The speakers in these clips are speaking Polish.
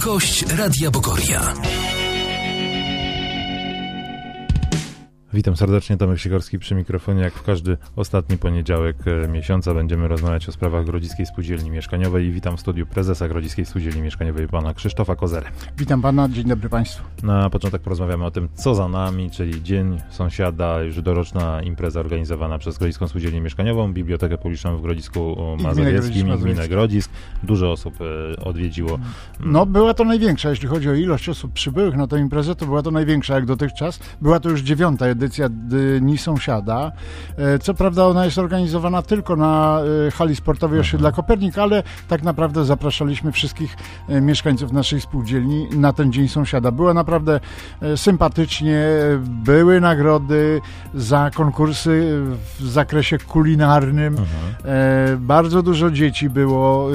Gość Radia Bogoria. Witam serdecznie, Tomek Sikorski przy mikrofonie. Jak w każdy ostatni poniedziałek miesiąca będziemy rozmawiać o sprawach Grodziskiej Spółdzielni Mieszkaniowej i witam w studiu prezesa Grodziskiej Spółdzielni Mieszkaniowej, pana Krzysztofa Kozerę. Witam pana, dzień dobry państwu. Na początek porozmawiamy o tym, co za nami, czyli Dzień Sąsiada, już doroczna impreza organizowana przez Grodziską Spółdzielnię Mieszkaniową, Bibliotekę Publiczną w Grodzisku Mazowieckim i Gminę Grodzisk. Dużo osób odwiedziło. No, była to największa, jeśli chodzi o ilość osób przybyłych na tę imprezę, to była to największa jak dotychczas. Była to już 9. edycja Dni Sąsiada. Co prawda ona jest organizowana tylko na hali sportowej osiedla Kopernik, ale tak naprawdę zapraszaliśmy wszystkich mieszkańców naszej spółdzielni na ten Dzień Sąsiada. Było naprawdę sympatycznie, były nagrody za konkursy w zakresie kulinarnym. Bardzo dużo dzieci było.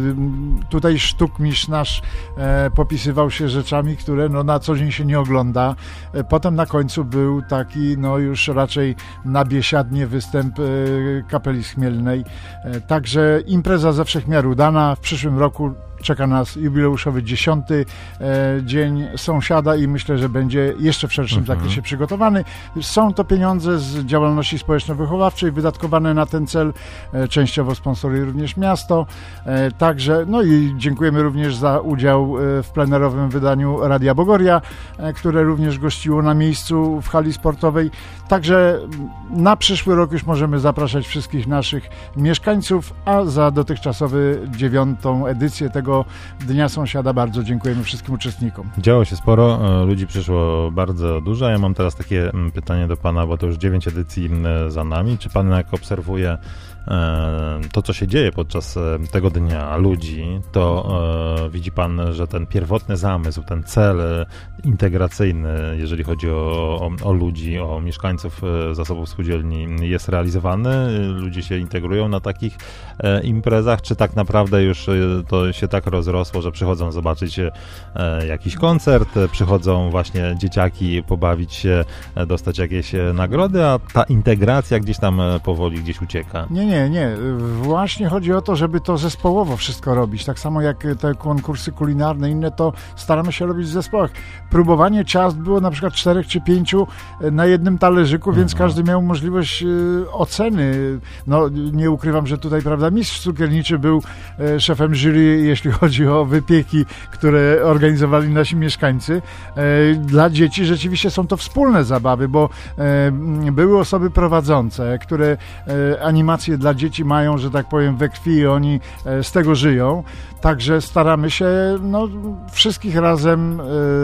Tutaj sztukmistrz nasz popisywał się rzeczami, które na co dzień się nie ogląda. Potem na końcu był taki już raczej na biesiadnie występ Kapeli Chmielnej. Także impreza ze wszech miar udana. W przyszłym roku czeka nas jubileuszowy 10. Dzień Sąsiada i myślę, że będzie jeszcze w szerszym zakresie przygotowany. Są to pieniądze z działalności społeczno-wychowawczej wydatkowane na ten cel. Częściowo sponsoruje również miasto. Także, i dziękujemy również za udział w plenerowym wydaniu Radia Bogoria, które również gościło na miejscu w hali sportowej. Także na przyszły rok już możemy zapraszać wszystkich naszych mieszkańców, a za dotychczasowy 9. edycję tego Dnia Sąsiada bardzo dziękujemy wszystkim uczestnikom. Działo się sporo, ludzi przyszło bardzo dużo. Ja mam teraz takie pytanie do pana, bo to już 9 edycji za nami. Czy pan, jak obserwuje to, co się dzieje podczas tego dnia ludzi, to widzi pan, że ten pierwotny zamysł, ten cel integracyjny, jeżeli chodzi o ludzi, o mieszkańców zasobów spółdzielni, jest realizowany? Ludzie się integrują na takich imprezach, czy tak naprawdę już to się tak rozrosło, że przychodzą zobaczyć jakiś koncert, przychodzą właśnie dzieciaki pobawić się, dostać jakieś nagrody, a ta integracja gdzieś tam powoli gdzieś ucieka? Nie. Właśnie chodzi o to, żeby to zespołowo wszystko robić. Tak samo jak te konkursy kulinarne, inne, to staramy się robić w zespołach. Próbowanie ciast było na przykład 4 czy 5 na jednym talerzyku, więc każdy miał możliwość oceny. Nie ukrywam, że tutaj, prawda, mistrz cukierniczy był szefem jury, jeśli chodzi o wypieki, które organizowali nasi mieszkańcy. Dla dzieci rzeczywiście są to wspólne zabawy, bo były osoby prowadzące, które animacje dla dzieci mają, że tak powiem, we krwi i oni z tego żyją. Także staramy się wszystkich razem,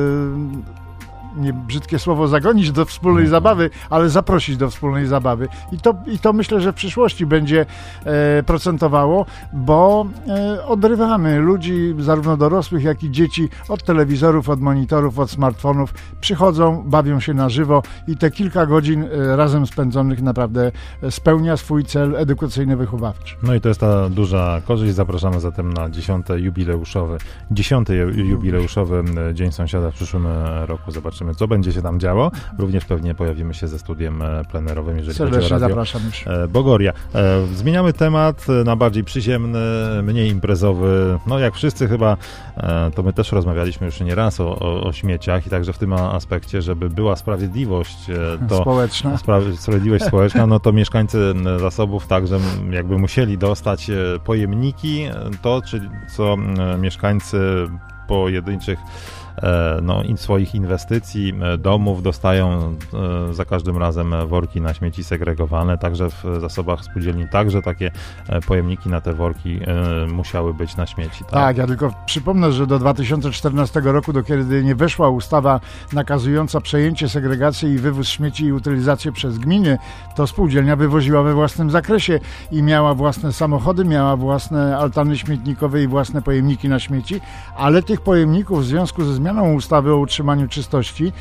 nie brzydkie słowo, zagonić do wspólnej zabawy, ale zaprosić do wspólnej zabawy. I to myślę, że w przyszłości będzie procentowało, bo odrywamy ludzi, zarówno dorosłych, jak i dzieci, od telewizorów, od monitorów, od smartfonów. Przychodzą, bawią się na żywo i te kilka godzin razem spędzonych naprawdę spełnia swój cel edukacyjny-wychowawczy. No i to jest ta duża korzyść. Zapraszamy zatem na 10. jubileuszowy Dzień Sąsiada w przyszłym roku. Zobaczymy, co będzie się tam działo. Również pewnie pojawimy się ze studiem plenerowym, jeżeli chodzi o Radio zapraszamy. Bogoria. Zmieniamy temat na bardziej przyziemny, mniej imprezowy. Jak wszyscy chyba, to my też rozmawialiśmy już nieraz o śmieciach i także w tym aspekcie, żeby była sprawiedliwość społeczna. Sprawiedliwość społeczna, to mieszkańcy zasobów także jakby musieli dostać pojemniki, co mieszkańcy pojedynczych swoich inwestycji, domów dostają za każdym razem worki na śmieci segregowane, także w zasobach spółdzielni także takie pojemniki na te worki musiały być na śmieci. Tak, ja tylko przypomnę, że do 2014 roku, do kiedy nie weszła ustawa nakazująca przejęcie segregacji i wywóz śmieci i utylizację przez gminy, to spółdzielnia wywoziła we własnym zakresie i miała własne samochody, miała własne altany śmietnikowe i własne pojemniki na śmieci, ale tych pojemników w związku ze zmianą zmianą ustawy o utrzymaniu czystości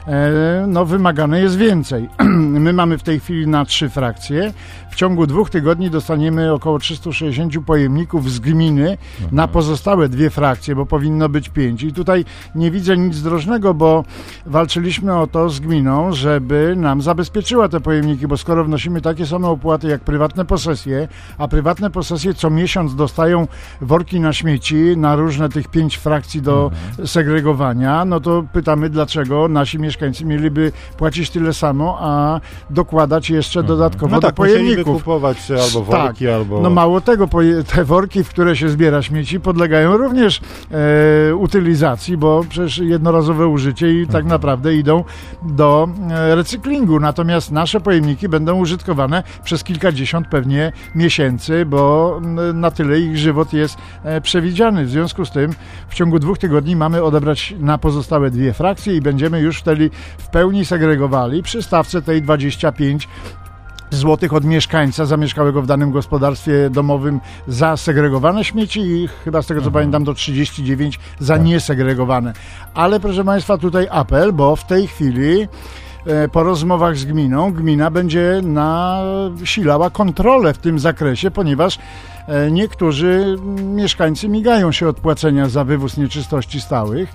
wymagane jest więcej. My mamy w tej chwili na 3 frakcje. W ciągu 2 tygodni dostaniemy około 360 pojemników z gminy na pozostałe 2 frakcje, bo powinno być 5. I tutaj nie widzę nic drożnego, bo walczyliśmy o to z gminą, żeby nam zabezpieczyła te pojemniki, bo skoro wnosimy takie same opłaty jak prywatne posesje, a prywatne posesje co miesiąc dostają worki na śmieci, na różne tych 5 frakcji do segregowania, no to pytamy, dlaczego nasi mieszkańcy mieliby płacić tyle samo, a dokładać jeszcze dodatkowo do pojemników. Kupować albo worki, albo... No mało tego, te worki, w które się zbiera śmieci, podlegają również utylizacji, bo przecież jednorazowe użycie i tak naprawdę idą do recyklingu. Natomiast nasze pojemniki będą użytkowane przez kilkadziesiąt pewnie miesięcy, bo na tyle ich żywot jest przewidziany. W związku z tym w ciągu 2 tygodni mamy odebrać na pozostałe 2 frakcje i będziemy już wtedy w pełni segregowali przy stawce tej 25 złotych od mieszkańca zamieszkałego w danym gospodarstwie domowym za segregowane śmieci i chyba z tego co pamiętam do 39 za niesegregowane. Ale proszę Państwa, tutaj apel, bo w tej chwili po rozmowach z gminą, gmina będzie nasilała kontrolę w tym zakresie, ponieważ niektórzy mieszkańcy migają się od płacenia za wywóz nieczystości stałych.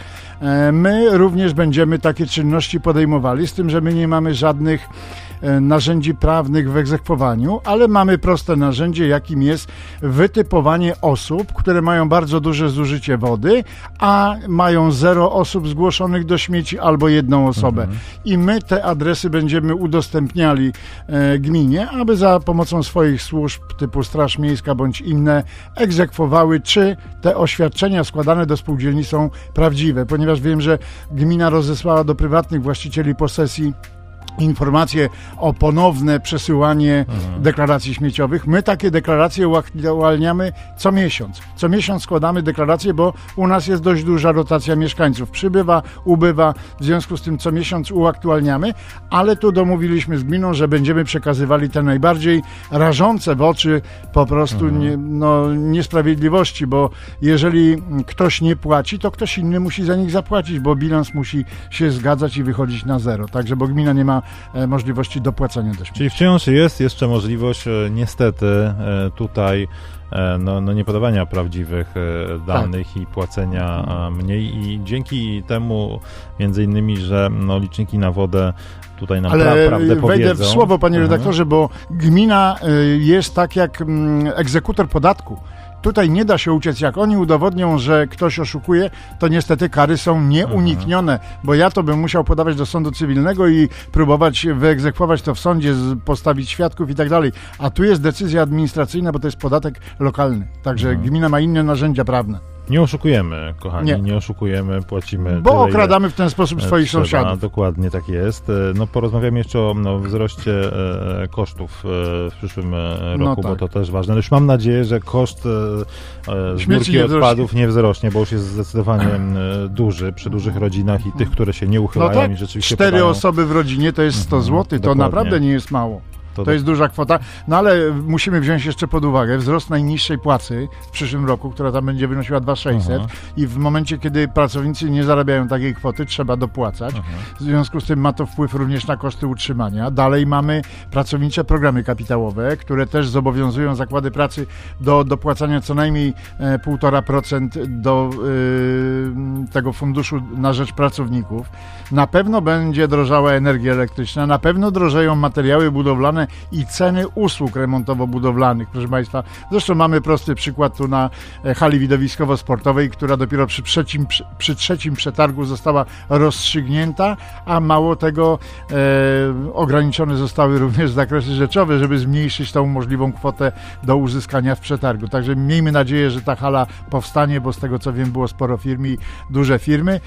My również będziemy takie czynności podejmowali, z tym, że my nie mamy żadnych narzędzi prawnych w egzekwowaniu, ale mamy proste narzędzie, jakim jest wytypowanie osób, które mają bardzo duże zużycie wody, a mają 0 osób zgłoszonych do śmieci albo 1 osobę. I my te adresy będziemy udostępniali gminie, aby za pomocą swoich służb typu Straż Miejska bądź inne egzekwowały, czy te oświadczenia składane do spółdzielni są prawdziwe, ponieważ wiem, że gmina rozesłała do prywatnych właścicieli posesji informacje o ponowne przesyłanie deklaracji śmieciowych. My takie deklaracje uaktualniamy co miesiąc. Co miesiąc składamy deklaracje, bo u nas jest dość duża rotacja mieszkańców. Przybywa, ubywa, w związku z tym co miesiąc uaktualniamy, ale tu domówiliśmy z gminą, że będziemy przekazywali te najbardziej rażące w oczy po prostu niesprawiedliwości, bo jeżeli ktoś nie płaci, to ktoś inny musi za nich zapłacić, bo bilans musi się zgadzać i wychodzić na 0. Także, bo gmina nie ma możliwości dopłacania do śmieci. Czyli wciąż jest jeszcze możliwość niestety tutaj nie podawania prawdziwych danych i płacenia mniej i dzięki temu między innymi, że liczniki na wodę tutaj nam prawdę powiedzą. Wejdę w słowo, panie redaktorze, bo gmina jest tak jak egzekutor podatku. Tutaj nie da się uciec. Jak oni udowodnią, że ktoś oszukuje, to niestety kary są nieuniknione, bo ja to bym musiał podawać do sądu cywilnego i próbować wyegzekwować to w sądzie, postawić świadków i tak dalej. A tu jest decyzja administracyjna, bo to jest podatek lokalny. Także gmina ma inne narzędzia prawne. Nie oszukujemy, kochani, nie oszukujemy, płacimy... Bo okradamy w ten sposób swoich sąsiadów. Dokładnie tak jest. Porozmawiamy jeszcze o wzroście kosztów w przyszłym roku, bo to też ważne. Już mam nadzieję, że koszt zbiórki odpadów nie wzrośnie, bo już jest zdecydowanie duży przy dużych rodzinach i tych, które się nie uchylają i rzeczywiście 4 osoby w rodzinie to jest 100 zł, to naprawdę nie jest mało. To jest duża kwota, ale musimy wziąć jeszcze pod uwagę wzrost najniższej płacy w przyszłym roku, która tam będzie wynosiła 2600 i w momencie, kiedy pracownicy nie zarabiają takiej kwoty, trzeba dopłacać. W związku z tym ma to wpływ również na koszty utrzymania. Dalej mamy pracownicze programy kapitałowe, które też zobowiązują zakłady pracy do dopłacania co najmniej 1,5% do tego funduszu na rzecz pracowników. Na pewno będzie drożała energia elektryczna, na pewno drożeją materiały budowlane i ceny usług remontowo-budowlanych, proszę Państwa. Zresztą mamy prosty przykład tu na hali widowiskowo-sportowej, która dopiero przy trzecim przetargu została rozstrzygnięta, a mało tego ograniczone zostały również zakresy rzeczowe, żeby zmniejszyć tą możliwą kwotę do uzyskania w przetargu. Także miejmy nadzieję, że ta hala powstanie, bo z tego co wiem było sporo firm i duże firmy,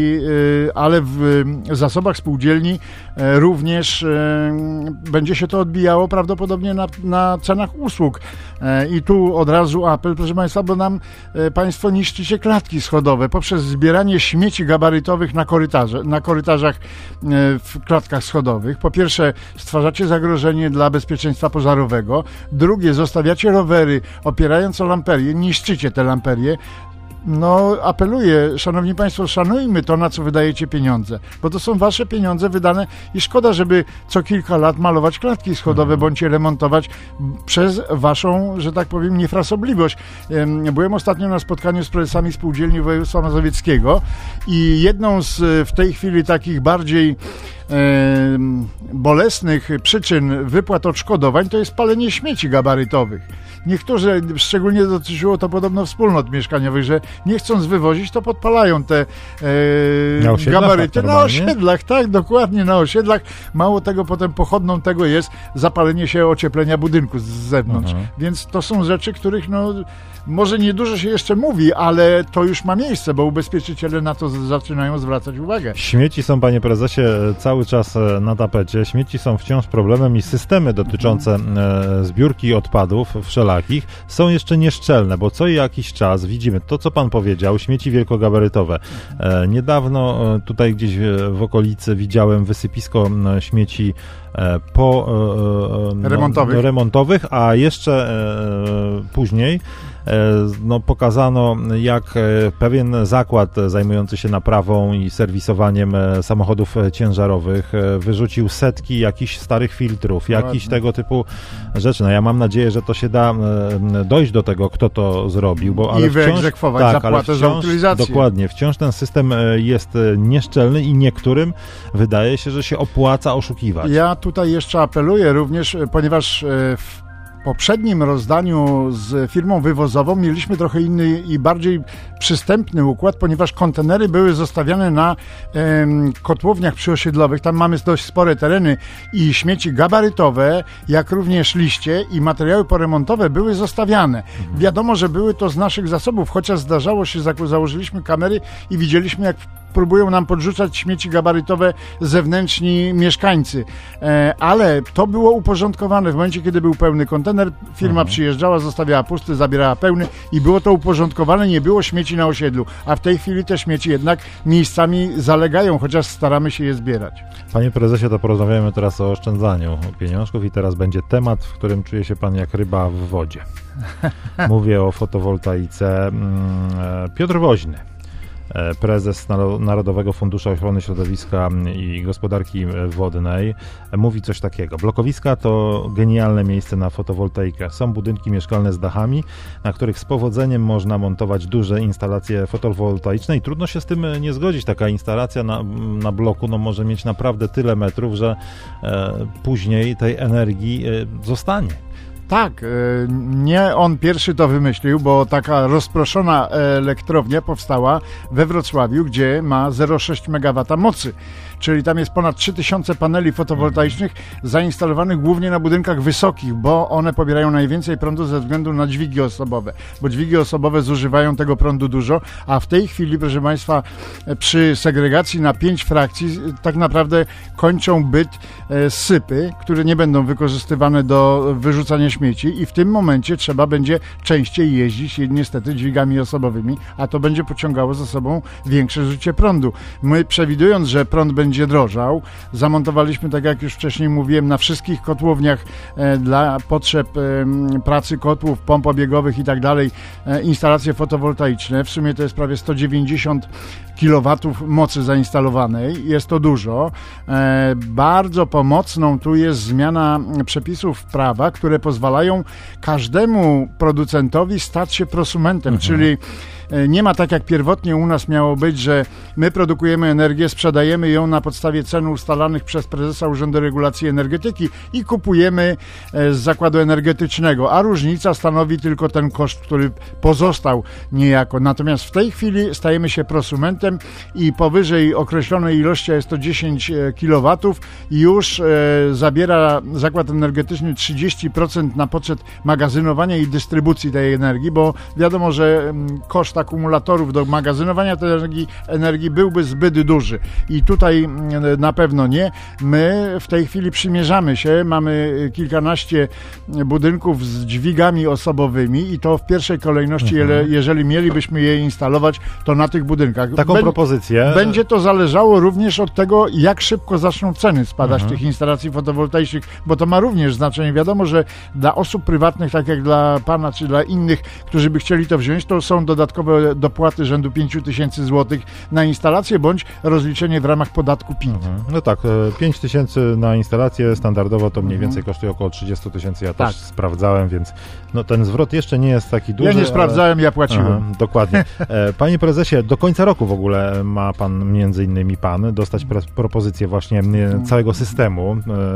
ale w zasobach spółdzielni również będzie się to odbijało prawdopodobnie na cenach usług. I tu od razu apel, proszę Państwa, bo nam Państwo niszczycie klatki schodowe poprzez zbieranie śmieci gabarytowych na korytarzach w klatkach schodowych. Po pierwsze, stwarzacie zagrożenie dla bezpieczeństwa pożarowego. Drugie, zostawiacie rowery opierając o lamperię, niszczycie te lamperie. No, apeluję, szanowni państwo, szanujmy to, na co wydajecie pieniądze, bo to są wasze pieniądze wydane i szkoda, żeby co kilka lat malować klatki schodowe bądź je remontować przez waszą, że tak powiem, niefrasobliwość. Byłem ostatnio na spotkaniu z prezesami spółdzielni województwa mazowieckiego i jedną z w tej chwili takich bardziej bolesnych przyczyn wypłat odszkodowań to jest palenie śmieci gabarytowych. Niektórzy, szczególnie dotyczyło to podobno wspólnot mieszkaniowych, że nie chcąc wywozić, to podpalają te gabaryty. Na osiedlach, tak, dokładnie, na osiedlach. Mało tego, potem pochodną tego jest zapalenie się ocieplenia budynku z zewnątrz. Więc to są rzeczy, których może niedużo się jeszcze mówi, ale to już ma miejsce, bo ubezpieczyciele na to zaczynają zwracać uwagę. Śmieci są, panie prezesie, cały czas na tapecie. Śmieci są wciąż problemem i systemy dotyczące zbiórki odpadów wszelakich są jeszcze nieszczelne, bo co jakiś czas widzimy to, co pan powiedział, śmieci wielkogabarytowe. Niedawno tutaj gdzieś w okolicy widziałem wysypisko śmieci remontowych, a jeszcze później pokazano, jak pewien zakład zajmujący się naprawą i serwisowaniem samochodów ciężarowych wyrzucił setki jakichś starych filtrów, jakichś tego typu rzeczy. No ja mam nadzieję, że to się da dojść do tego, kto to zrobił, bo ale wyegzekwować zapłatę za utylizację. Dokładnie. Wciąż ten system jest nieszczelny i niektórym wydaje się, że się opłaca oszukiwać. Ja tutaj jeszcze apeluję również, ponieważ w poprzednim rozdaniu z firmą wywozową mieliśmy trochę inny i bardziej przystępny układ, ponieważ kontenery były zostawiane na kotłowniach przyosiedlowych. Tam mamy dość spore tereny i śmieci gabarytowe, jak również liście i materiały poremontowe były zostawiane. Wiadomo, że były to z naszych zasobów, chociaż zdarzało się, założyliśmy kamery i widzieliśmy, jak próbują nam podrzucać śmieci gabarytowe zewnętrzni mieszkańcy. Ale to było uporządkowane. W momencie, kiedy był pełny kontener, firma przyjeżdżała, zostawiała pusty, zabierała pełny i było to uporządkowane, nie było śmieci na osiedlu. A w tej chwili te śmieci jednak miejscami zalegają, chociaż staramy się je zbierać. Panie prezesie, to porozmawiamy teraz o oszczędzaniu pieniążków i teraz będzie temat, w którym czuje się pan jak ryba w wodzie. Mówię o fotowoltaice. Piotr Woźny, prezes Narodowego Funduszu Ochrony Środowiska i Gospodarki Wodnej, mówi coś takiego. Blokowiska to genialne miejsce na fotowoltaikę. Są budynki mieszkalne z dachami, na których z powodzeniem można montować duże instalacje fotowoltaiczne i trudno się z tym nie zgodzić. Taka instalacja na bloku może mieć naprawdę tyle metrów, że później tej energii zostanie. Tak, nie on pierwszy to wymyślił, bo taka rozproszona elektrownia powstała we Wrocławiu, gdzie ma 0,6 MW mocy. Czyli tam jest ponad 3000 paneli fotowoltaicznych zainstalowanych głównie na budynkach wysokich, bo one pobierają najwięcej prądu ze względu na dźwigi osobowe, bo dźwigi osobowe zużywają tego prądu dużo, a w tej chwili, proszę Państwa, przy segregacji na 5 frakcji tak naprawdę kończą byt sypy, które nie będą wykorzystywane do wyrzucania śmieci i w tym momencie trzeba będzie częściej jeździć niestety dźwigami osobowymi, a to będzie pociągało za sobą większe zużycie prądu. My, przewidując, że prąd będzie drożał, zamontowaliśmy, tak jak już wcześniej mówiłem, na wszystkich kotłowniach dla potrzeb pracy kotłów, pomp obiegowych i tak dalej instalacje fotowoltaiczne. W sumie to jest prawie 190 kW mocy zainstalowanej. Jest to dużo. Bardzo pomocną tu jest zmiana przepisów prawa, które pozwalają każdemu producentowi stać się prosumentem, czyli nie ma tak jak pierwotnie u nas miało być, że my produkujemy energię, sprzedajemy ją na podstawie cen ustalanych przez prezesa Urzędu Regulacji Energetyki i kupujemy z zakładu energetycznego, a różnica stanowi tylko ten koszt, który pozostał niejako. Natomiast w tej chwili stajemy się prosumentem i powyżej określonej ilości, a jest to 10 kW, już zabiera zakład energetyczny 30% na poczet magazynowania i dystrybucji tej energii, bo wiadomo, że koszt akumulatorów do magazynowania tej energii byłby zbyt duży i tutaj na pewno nie. My w tej chwili przymierzamy się, mamy kilkanaście budynków z dźwigami osobowymi i to w pierwszej kolejności, jeżeli mielibyśmy je instalować, to na tych budynkach. Taką propozycję. Będzie to zależało również od tego, jak szybko zaczną ceny spadać tych instalacji fotowoltaicznych, bo to ma również znaczenie. Wiadomo, że dla osób prywatnych, tak jak dla pana czy dla innych, którzy by chcieli to wziąć, to są dodatkowe dodatkowe dopłaty rzędu 5 000 złotych na instalację, bądź rozliczenie w ramach podatku PIT. No tak, 5 000 na instalację standardowo to mniej więcej kosztuje około 30 000. Ja też sprawdzałem, więc no, ten zwrot jeszcze nie jest taki duży. Ja nie sprawdzałem, ja płaciłem. Dokładnie. Panie prezesie, do końca roku w ogóle ma pan, między innymi pan, dostać propozycję właśnie całego systemu.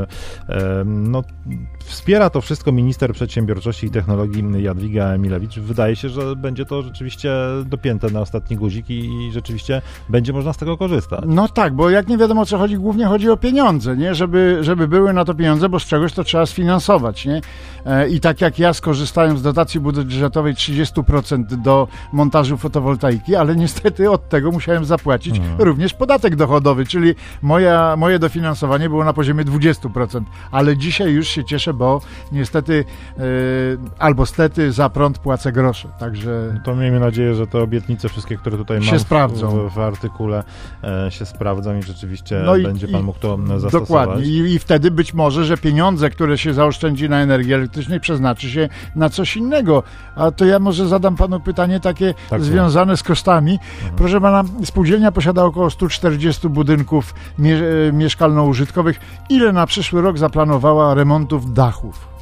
No, wspiera to wszystko minister przedsiębiorczości i technologii Jadwiga Emilewicz. Wydaje się, że będzie to rzeczywiście dopięte na ostatni guzik i rzeczywiście będzie można z tego korzystać. No tak, bo jak nie wiadomo o co chodzi, głównie chodzi o pieniądze, nie? Żeby były na to pieniądze, bo z czegoś to trzeba sfinansować, nie? I tak jak ja skorzystałem z dotacji budżetowej 30% do montażu fotowoltaiki, ale niestety od tego musiałem zapłacić również podatek dochodowy, czyli moje dofinansowanie było na poziomie 20%, ale dzisiaj już się cieszę, bo niestety albo stety za prąd płacę grosze, także... To miejmy nadzieję, że te obietnice wszystkie, które tutaj mam w artykule się sprawdzą i rzeczywiście będzie pan mógł to zastosować. Dokładnie. I wtedy być może, że pieniądze, które się zaoszczędzi na energii elektrycznej, przeznaczy się na coś innego. A to ja może zadam panu pytanie takie związane z kosztami. Proszę pana, spółdzielnia posiada około 140 budynków mieszkalno-użytkowych. Ile na przyszły rok zaplanowała remontów dachów?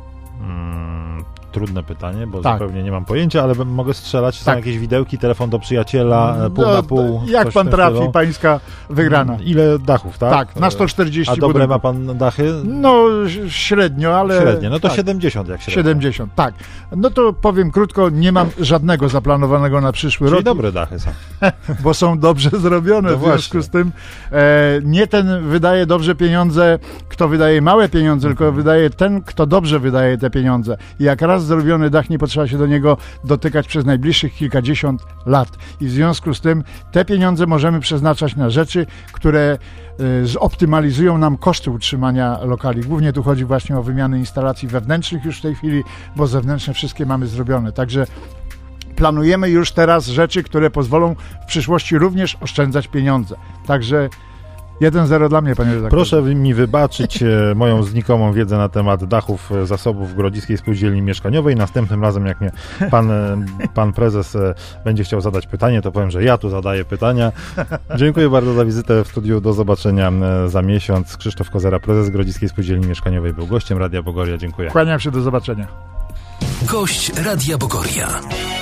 Trudne pytanie, bo zupełnie nie mam pojęcia, ale mogę strzelać. Są jakieś widełki, telefon do przyjaciela, pół na pół. Jak pan trafi, pańska wygrana. Ile dachów, tak? Tak, na 140 A dobre ma pan dachy? No średnio, ale... Średnio, no to 70 jak średnio. 70, tak. No to powiem krótko, nie mam żadnego zaplanowanego na przyszły rok. Czyli dobre dachy są. Bo są dobrze zrobione, no w związku z tym nie ten wydaje dobrze pieniądze, kto wydaje małe pieniądze, tylko wydaje ten, kto dobrze wydaje te pieniądze. I jak raz zrobiony dach, nie potrzeba się do niego dotykać przez najbliższych kilkadziesiąt lat. I w związku z tym te pieniądze możemy przeznaczać na rzeczy, które zoptymalizują nam koszty utrzymania lokali. Głównie tu chodzi właśnie o wymianę instalacji wewnętrznych już w tej chwili, bo zewnętrzne wszystkie mamy zrobione. Także planujemy już teraz rzeczy, które pozwolą w przyszłości również oszczędzać pieniądze. Także 1-0 dla mnie, panie redaktorze. Proszę mi wybaczyć moją znikomą wiedzę na temat dachów zasobów Grodziskiej Spółdzielni Mieszkaniowej. Następnym razem, jak mnie pan prezes będzie chciał zadać pytanie, to powiem, że ja tu zadaję pytania. Dziękuję bardzo za wizytę w studiu. Do zobaczenia za miesiąc. Krzysztof Kozera, prezes Grodziskiej Spółdzielni Mieszkaniowej, był gościem Radia Bogoria. Dziękuję. Kłaniam się, do zobaczenia. Gość Radia Bogoria.